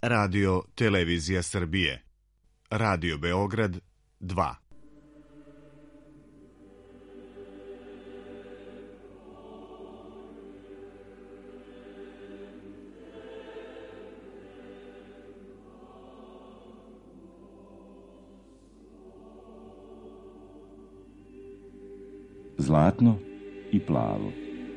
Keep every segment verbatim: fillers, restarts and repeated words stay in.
Radio Televizija Srbije. Radio Beograd dva. Zlatno i plavo.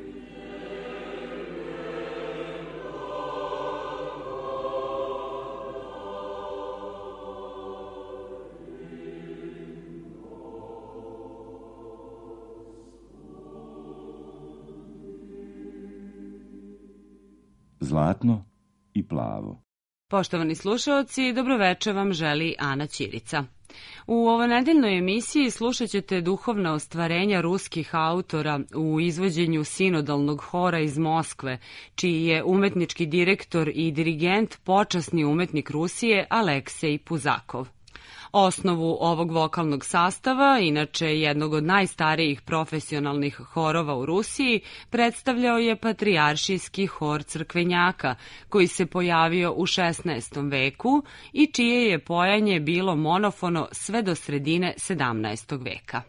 Zlatno i plavo. Poštovani slušaoci, dobroveče vam želi Ana Ćirica. U ovonedjeljnoj emisiji slušat ćete duhovna ostvarenja ruskih autora u izvođenju sinodalnog hora iz Moskve, čiji je umetnički direktor i dirigent počasni umetnik Rusije Aleksej Puzakov. Osnovu ovog vokalnog sastava, inače jednog od najstarijih profesionalnih horova u Rusiji, predstavljao je patrijaršijski hor crkvenjaka, koji se pojavio u šesnaestom veku i čije je pojanje bilo monofono sve do sredine sedamnaestog veka.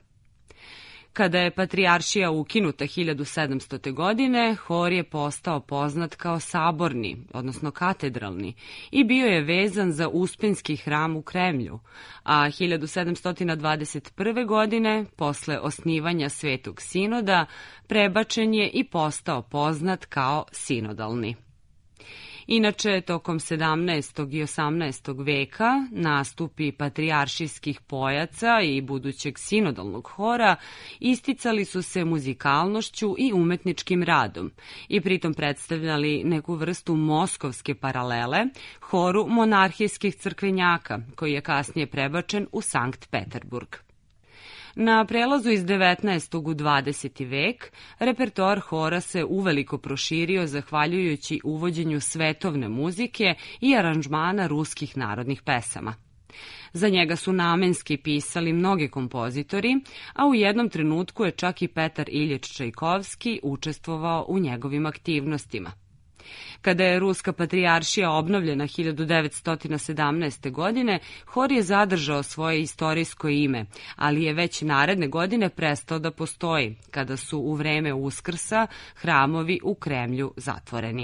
Kada je patrijaršija ukinuta hiljadu sedamstote. godine, hor je postao poznat kao saborni, odnosno katedralni, i bio je vezan za Uspenski hram u Kremlju, a hiljadu sedamsto dvadeset prve. godine, posle osnivanja Svetog sinoda, prebačen je i postao poznat kao sinodalni. Inače, tokom sedamnaestog i osamnaestog. veka nastupi patrijaršijskih pojaca i budućeg sinodalnog hora isticali su se muzikalnošću i umetničkim radom i pritom predstavljali neku vrstu moskovske paralele horu monarhijskih crkvenjaka, koji je kasnije prebačen u Sankt Peterburg. Na prelazu iz devetnaestog. u dvadeseti. vek, repertoar hora se uveliko proširio zahvaljujući uvođenju svetovne muzike i aranžmana ruskih narodnih pesama. Za njega su namenski pisali mnogi kompozitori, a u jednom trenutku je čak i Petar Iljič Čajkovski učestvovao u njegovim aktivnostima. Kada je Ruska patrijaršija obnovljena hiljadu devetsto sedamnaeste. godine, hor je zadržao svoje istorijsko ime, ali je već naredne godine prestao da postoji, kada su u vreme Uskrsa hramovi u Kremlju zatvoreni.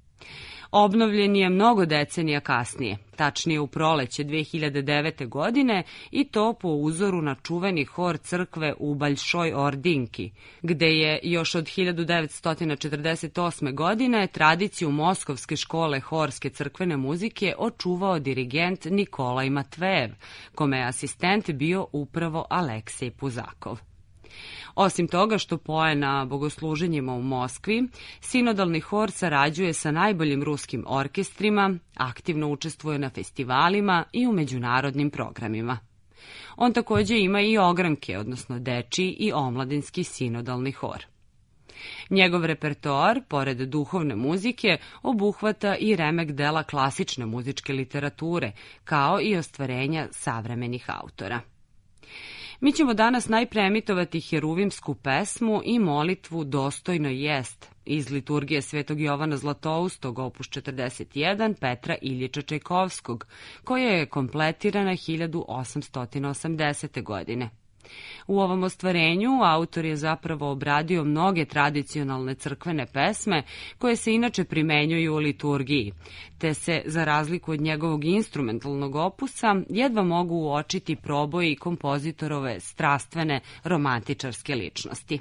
Obnovljen je mnogo decenija kasnije, tačnije u proleće dve hiljade devete. godine, i to po uzoru na čuveni hor crkve u Baljšoj Ordinki, gde je još od hiljadu devetsto četrdeset osme. godine tradiciju Moskovske škole horske crkvene muzike očuvao dirigent Nikolaj Matvejev, kome je asistent bio upravo Aleksej Puzakov. Osim toga što poje na bogosluženjima u Moskvi, sinodalni hor sarađuje sa najboljim ruskim orkestrima, aktivno učestvuje na festivalima i u međunarodnim programima. On također ima i ogranke, odnosno dečiji i omladinski sinodalni hor. Njegov repertoar, pored duhovne muzike, obuhvata i remek dela klasične muzičke literature, kao i ostvarenja savremenih autora. Mi ćemo danas najpre emitovati heruvimsku pesmu i molitvu Dostojno jest iz liturgije Svetog Jovana Zlatoustog, opus četrdeset jedan, Petra Iljiča Čajkovskog, koja je kompletirana hiljadu osamsto osamdesete. godine. U ovom ostvarenju autor je zapravo obradio mnoge tradicionalne crkvene pesme koje se inače primenjuju u liturgiji, te se, za razliku od njegovog instrumentalnog opusa, jedva mogu uočiti proboji kompozitorove strastvene romantičarske ličnosti.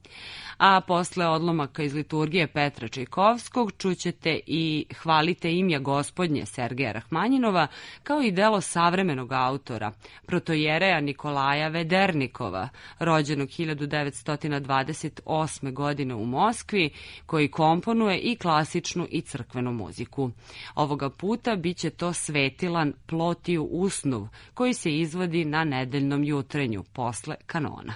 A posle odlomaka iz liturgije Petra Čajkovskog čućete i Hvalite imja Gospodnje Sergeja Rahmanjinova, kao i delo savremenog autora, protojereja Nikolaja Vedernikova, rođenog hiljadu devetsto dvadeset osme. godine u Moskvi, koji komponuje i klasičnu i crkvenu muziku. Ovoga puta biće to Svetilan Plotiju usnuv, koji se izvodi na nedeljnom jutrenju, posle kanona.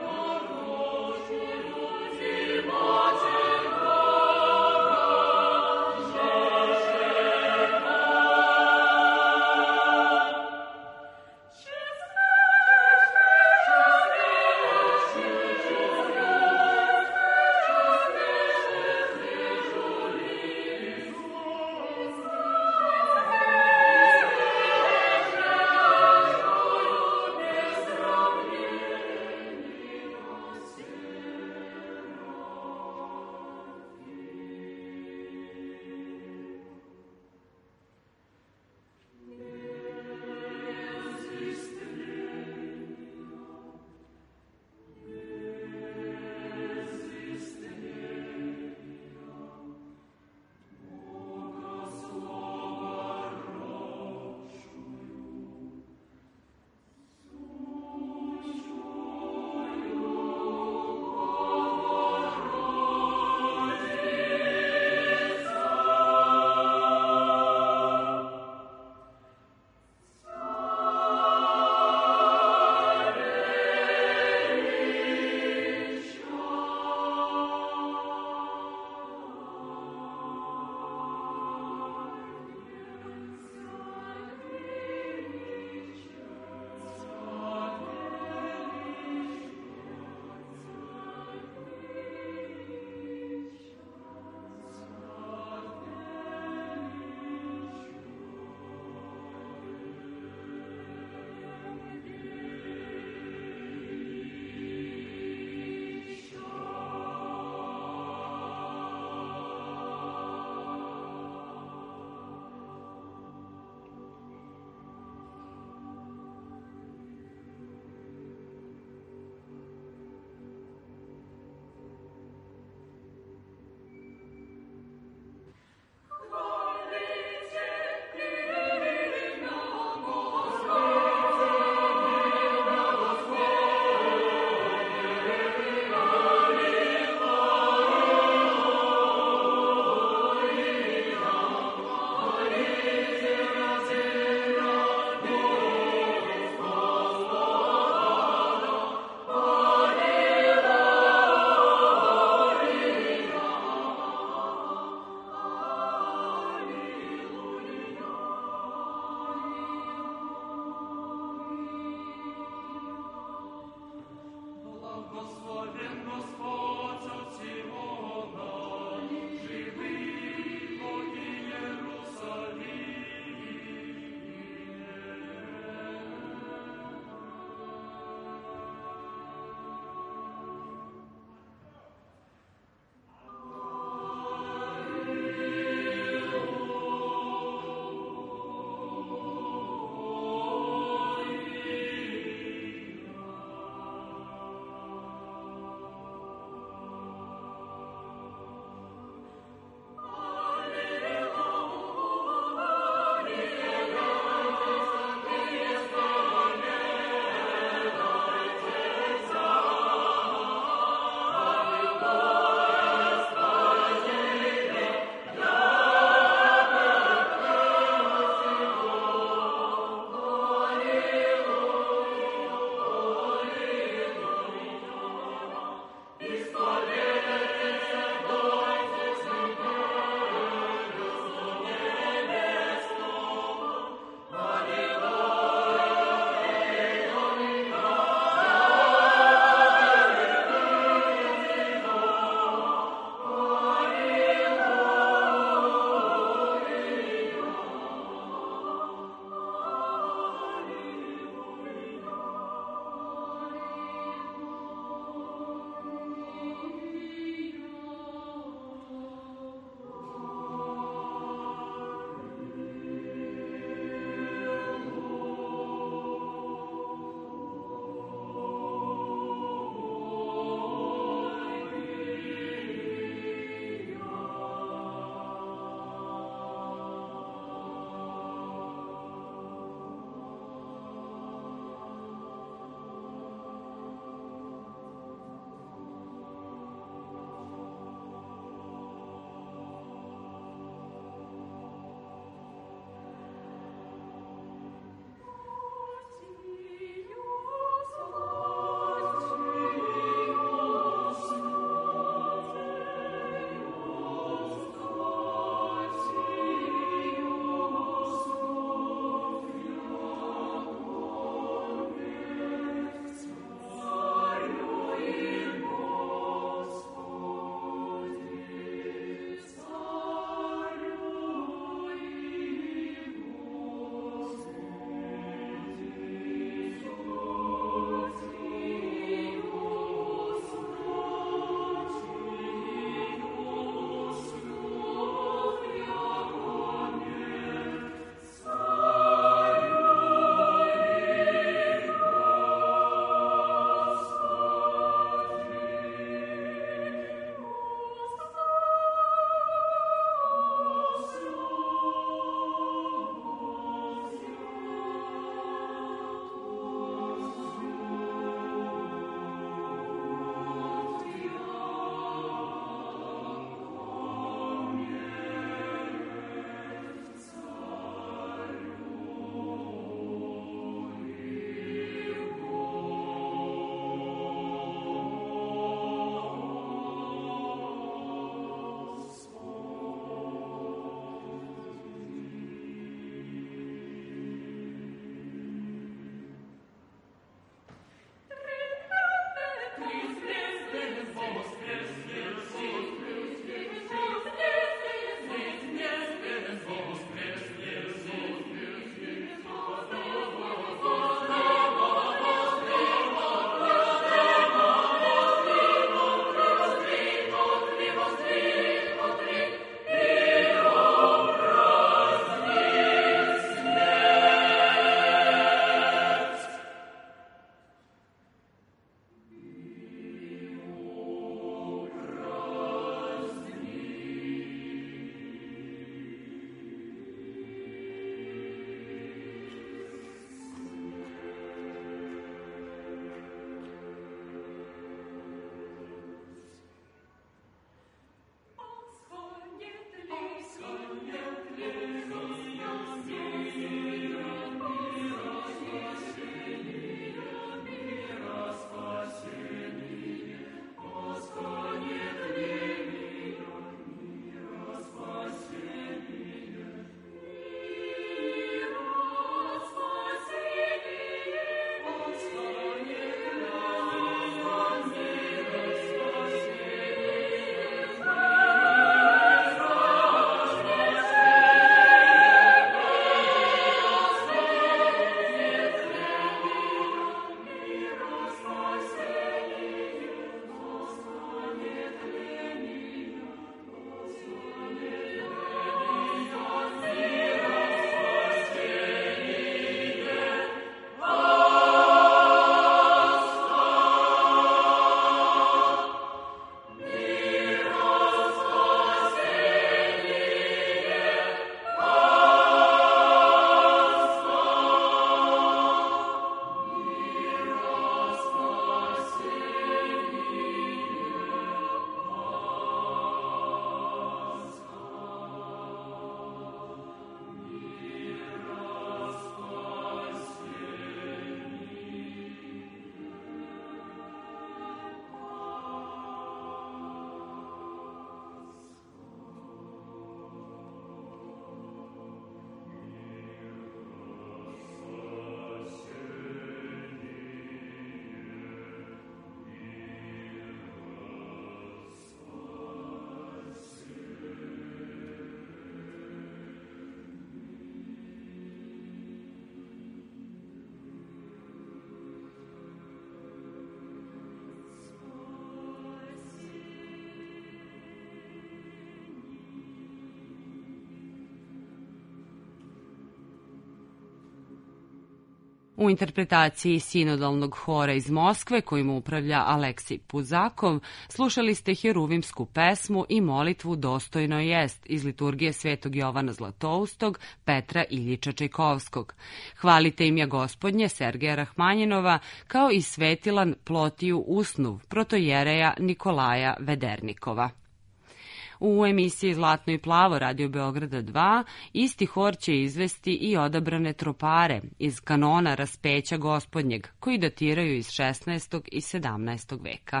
U interpretaciji sinodalnog hora iz Moskve, kojim upravlja Aleksij Puzakov, slušali ste heruvimsku pesmu i molitvu Dostojno jest iz liturgije Svetog Jovana Zlatoustog, Petra Iljiča Čajkovskog. Hvalite im ja Gospodnje Sergeja Rahmanjinova, kao i svetilan Plotiju Usnuv, protojereja Nikolaja Vedernikova. U emisiji Zlatno i plavo Radio Beograda dva isti hor će izvesti i odabrane tropare iz kanona Raspeća Gospodnjeg, koji datiraju iz šesnaestog i sedamnaestog veka.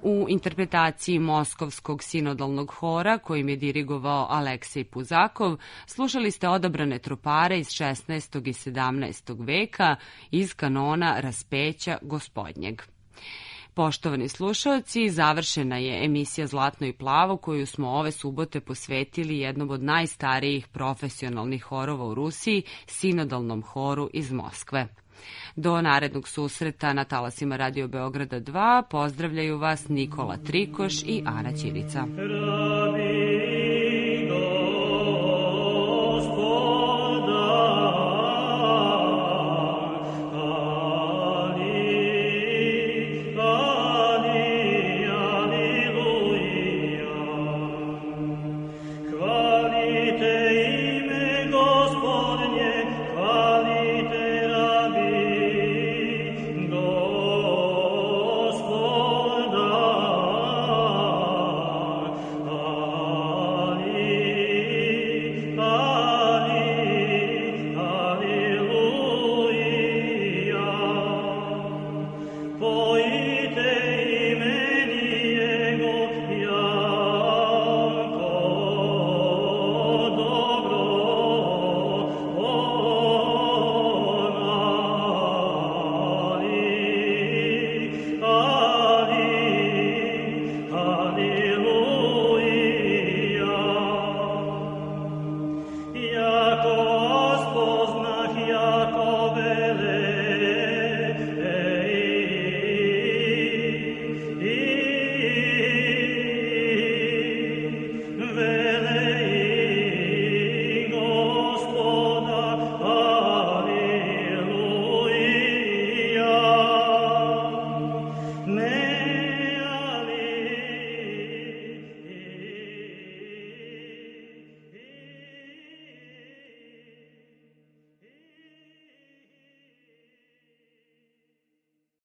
U interpretaciji Moskovskog sinodalnog hora, kojim je dirigovao Aleksej Puzakov, slušali ste odabrane tropare iz šesnaestog i sedamnaestog veka iz kanona Raspeća Gospodnjeg. Poštovani slušaoci, završena je emisija Zlatno i plavo koju smo ove subote posvetili jednom od najstarijih profesionalnih horova u Rusiji, sinodalnom horu iz Moskve. Do narednog susreta na talasima Radio Beograda dva pozdravljaju vas Nikola Trikoš i Ana Ćirica.